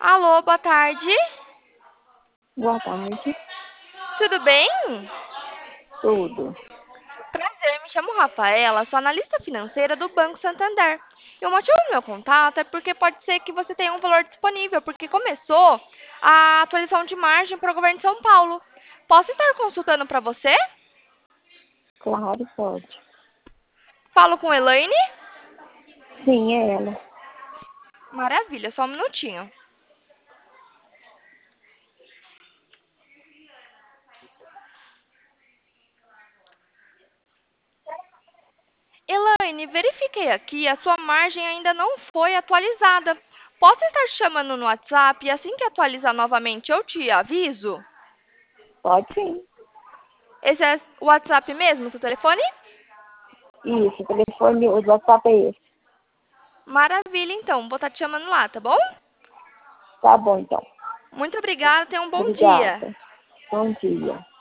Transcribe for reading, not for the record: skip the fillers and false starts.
Alô, boa tarde. Boa tarde. Tudo bem? Tudo. Prazer, me chamo Rafaela, sou analista financeira do Banco Santander. E o motivo do meu contato é porque pode ser que você tenha um valor disponível, porque começou a atualização de margem para o governo de São Paulo. Posso estar consultando para você? Claro, pode. Falo com Elaine? Sim, é ela. Maravilha, só um minutinho. Elaine, verifiquei aqui, a sua margem ainda não foi atualizada. Posso estar te chamando no WhatsApp e assim que atualizar novamente eu te aviso? Pode sim. Esse é o WhatsApp mesmo, seu telefone? Isso, o telefone, o WhatsApp é esse. Maravilha, então. Vou estar te chamando lá, tá bom? Tá bom, então. Muito obrigada, tenha um bom dia. Obrigada. Bom dia.